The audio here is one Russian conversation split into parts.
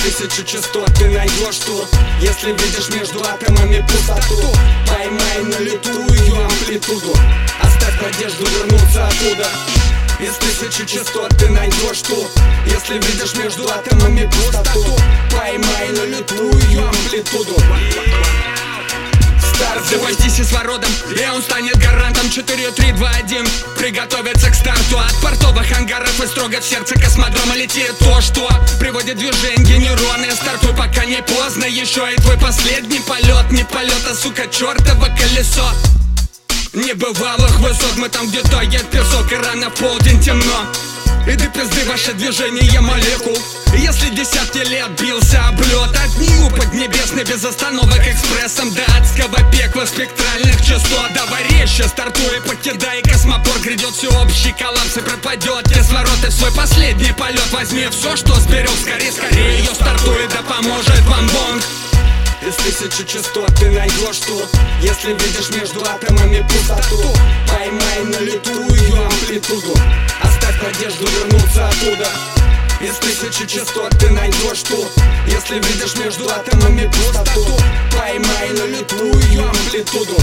тысячи частот ты найдешь тут. Если видишь между атомами пустоту, поймай на лету ее амплитуду. Оставь надежду вернуться оттуда. Из тысячи частот ты найдешь тут. Если видишь между атомами пустоту, поймай на лету ее амплитуду. Запастись кислородом, и он станет гарантом. 4, 3, 2, 1. Приготовиться к старту. От портовых ангаров и строго в сердце космодрома летит то, что приводит в движение нейроны. Стартуй, пока не поздно. Еще и твой последний полет. Не полет, а, сука, чертово колесо небывалых высот. Мы там, где тает песок, и рано в полдень темно. И до пизды ваше движение молекул. Если десятки лет бился об лед, огни поднебесный без остановок экспрессом до адского пекла спектральных частот. Давай резче стартуй, покидай космопорт. Грядет всеобщий коллапс и пропадет кислород. И в свой последний полет возьми все, что сберег. Скорее, скорее ее стартуй, да поможет вам бонг. Из тысячи частот ты найдешь тут. Если видишь между атомами пустоту, поймай на лету ее амплитуду. Оставь надежду вернуться оттуда. Из тысячи частот ты найдешь тут. Если видишь между атомами пустоту, поймай на лету ее амплитуду.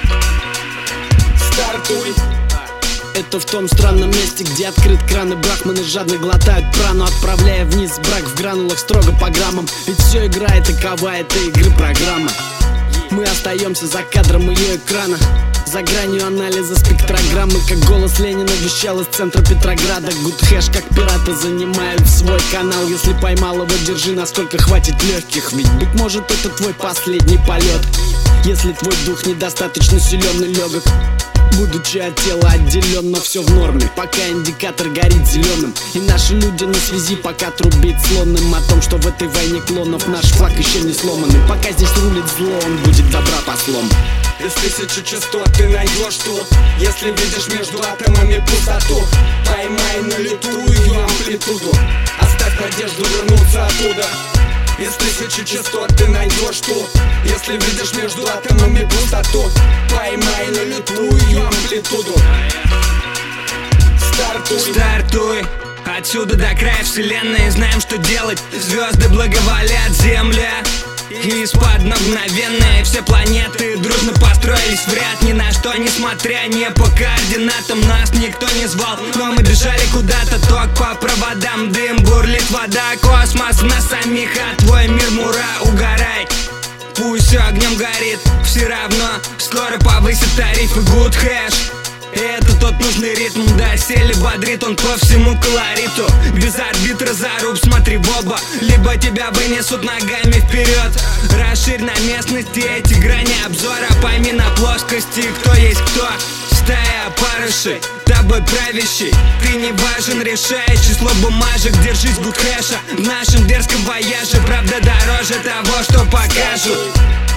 Стартуй. Это в том странном месте, где открыт кран, и брахманы жадно глотают прану, отправляя вниз брак в гранулах строго по граммам. Ведь все играет, такова это игры программа. Мы остаемся за кадром ее экрана, за гранью анализа спектрограммы. Как голос Ленина вещал из центра Петрограда. Гудхэш, как пираты, занимают свой канал. Если поймал его, держи, насколько хватит легких. Ведь, быть может, это твой последний полет. Если твой дух недостаточно силен и легок, будучи от тела отделен, но все в норме, пока индикатор горит зеленым. И наши люди на связи, пока трубит слонным о том, что в этой войне клонов наш флаг еще не сломанный. Пока здесь рулит зло, он будет добра послом. Из тысячи частот ты найдешь тут. Если видишь между атомами пустоту, поймай на лету ее амплитуду. Оставь надежду вернуться оттуда. Из тысячи частот ты найдешь тут. Если видишь между атомами пустоту, поймай на лету ее амплитуду. Стартуй. Стартуй. Отсюда до края вселенной знаем, что делать. Звезды благоволят земле. И из-под мгновенные все планеты дружно построились в ряд. Ни на что несмотря, не по координатам нас никто не звал, но мы бежали куда-то, ток по проводам, дым, бурлит вода, космос в нас самих, а твой мир мура, угорай. Пусть все огнем горит, все равно скоро повысит тарифы. Гудхэш. Это тот нужный ритм, доселе бодрит он по всему колориту. Без арбитра заруб, смотри в оба, либо тебя вынесут ногами вперед. Расширь на местности эти грани обзора, пойми на плоскости, кто есть кто. Стая опарышей, тобой правящий, ты не важен, решаешь число бумажек. Держись Гудхэша в нашем дерзком вояже, правда дороже того, что покажут.